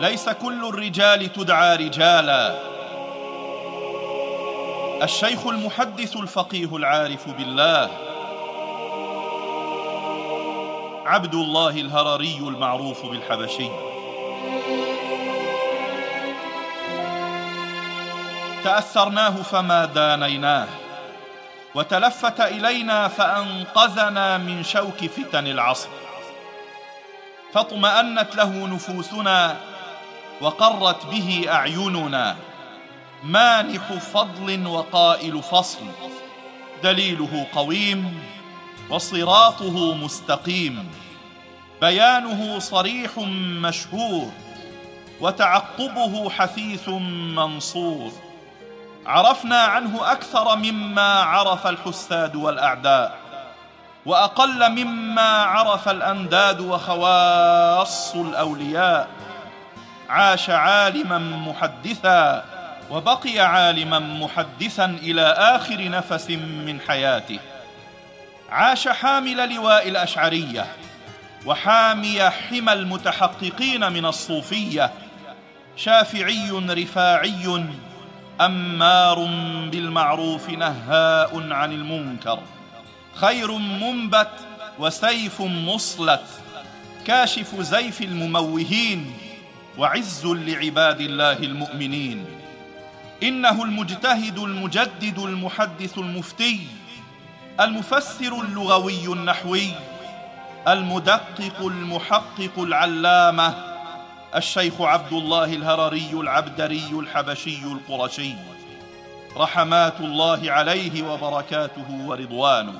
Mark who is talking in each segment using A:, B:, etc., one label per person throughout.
A: ليس كل الرجال تدعى رجالا. الشيخ المحدث الفقيه العارف بالله عبد الله الهرري المعروف بالحبشي تأثرناه فما دانيناه، وتلفت إلينا فأنقذنا من شوك فتن العصر، فاطمأنت له نفوسنا وقرت به أعيننا، مانح فضل وقائل فصل، دليله قويم وصراطه مستقيم، بيانه صريح مشهور، وتعقبه حثيث منصور. عرفنا عنه أكثر مما عرف الحساد والأعداء، وأقل مما عرف الأنداد وخواص الأولياء. عاش عالما محدثا وبقي عالما محدثا إلى آخر نفس من حياته. عاش حامل لواء الأشعرية وحامي حمى المتحققين من الصوفية، شافعي رفاعي أمار بالمعروف نهاء عن المنكر، خير منبت وسيف مصلت، كاشف زيف المموهين وعز لعباد الله المؤمنين. إنه المجتهد المجدد المحدث المفتي، المفسر اللغوي النحوي، المدقق المحقق العلامة، الشيخ عبد الله الهرري العبدري الحبشي القرشي، رحمات الله عليه وبركاته ورضوانه.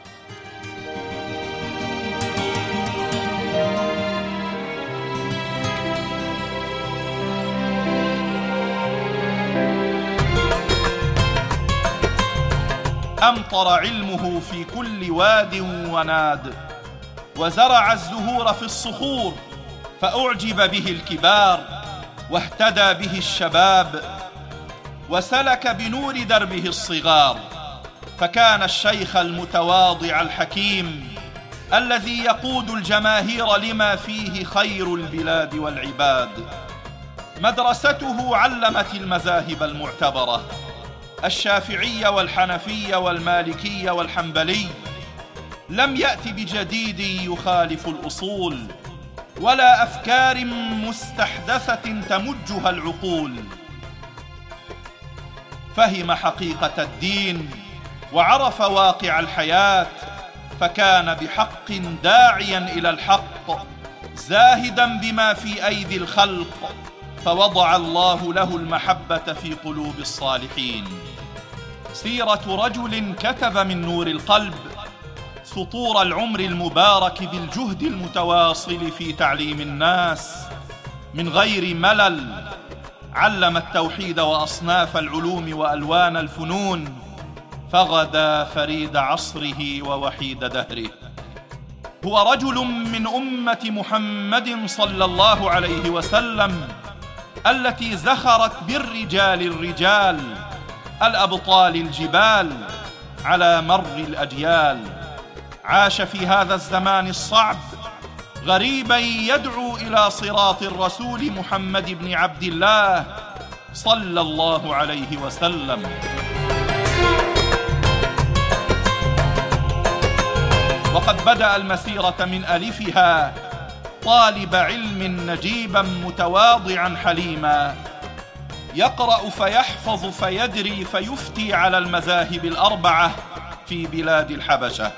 A: أمطر علمه في كل واد وناد، وزرع الزهور في الصخور، فأعجب به الكبار واهتدى به الشباب، وسلك بنور دربه الصغار، فكان الشيخ المتواضع الحكيم الذي يقود الجماهير لما فيه خير البلاد والعباد. مدرسته علمت المذاهب المعتبرة، الشافعية والحنفية والمالكية والحنبلي، لم يأت بجديد يخالف الأصول ولا أفكار مستحدثة تمجها العقول. فهم حقيقة الدين وعرف واقع الحياة، فكان بحق داعيا إلى الحق، زاهدا بما في أيدي الخلق، فوضع الله له المحبة في قلوب الصالحين. سيرة رجل كتب من نور القلب سطور العمر المبارك بالجهد المتواصل في تعليم الناس من غير ملل، علم التوحيد وأصناف العلوم وألوان الفنون، فغدا فريد عصره ووحيد دهره. هو رجل من أمة محمد صلى الله عليه وسلم التي زخرت بالرجال الرجال، الأبطال الجبال على مر الأجيال. عاش في هذا الزمان الصعب غريبا يدعو إلى صراط الرسول محمد بن عبد الله صلى الله عليه وسلم. وقد بدأ المسيرة من ألفها طالب علم نجيبا متواضعا حليما، يقرأ فيحفظ فيدري فيفتي على المذاهب الأربعة في بلاد الحبشة.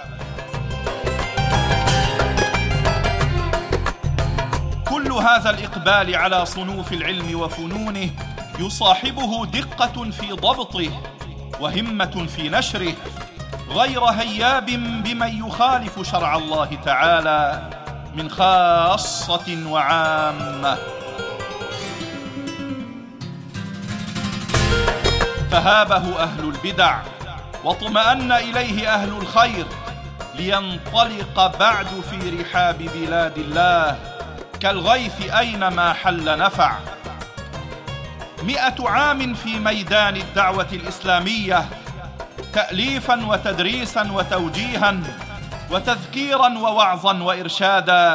A: كل هذا الإقبال على صنوف العلم وفنونه يصاحبه دقة في ضبطه وهمة في نشره، غير هياب بمن يخالف شرع الله تعالى من خاصة وعامة. فهابه أهل البدع واطمأن إليه أهل الخير، لينطلق بعد في رحاب بلاد الله كالغيث أينما حل نفع. 100 عام في ميدان الدعوة الإسلامية، تأليفا وتدريسا وتوجيها وتذكيرا ووعظا وإرشادا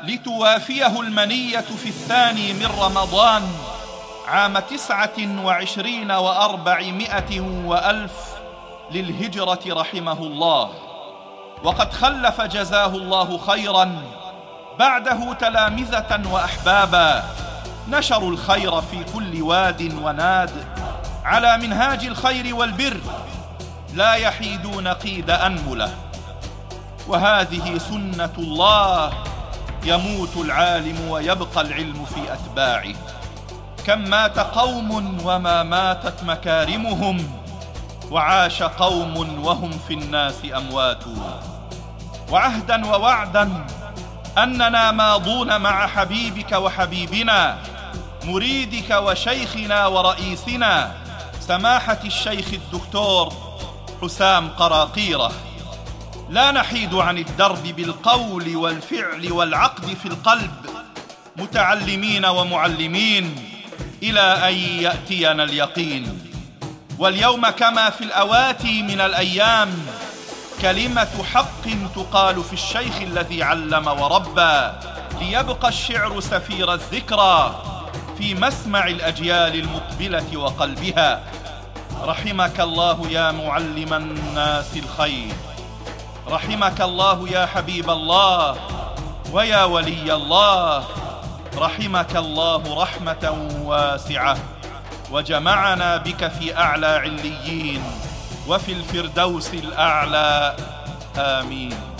A: لتوافيه المنية في 2 من رمضان عام 29 و400 وألف للهجرة رحمه الله، وقد خلف جزاه الله خيراً بعده تلامذة وأحبابا نشروا الخير في كل واد وناد على منهاج الخير والبر، لا يحيدون قيد أنملة. وهذه سنة الله، يموت العالم ويبقى العلم في أتباعه. كم مات قوم وما ماتت مكارمهم، وعاش قوم وهم في الناس أموات. وعهدا ووعدا أننا ماضون مع حبيبك وحبيبنا مريدك وشيخنا ورئيسنا سماحة الشيخ الدكتور حسام قراقيرة، لا نحيد عن الدرب بالقول والفعل والعقد في القلب، متعلمين ومعلمين إلى أن يأتينا اليقين. واليوم كما في الأواتي من الأيام كلمة حق تقال في الشيخ الذي علم وربى، ليبقى الشعر سفير الذكرى في مسمع الأجيال المقبلة وقلبها. رحمك الله يا معلم الناس الخير، رحمك الله يا حبيب الله ويا ولي الله، رحمك الله رحمة واسعة، وجمعنا بك في أعلى عليين وفي الفردوس الأعلى، آمين.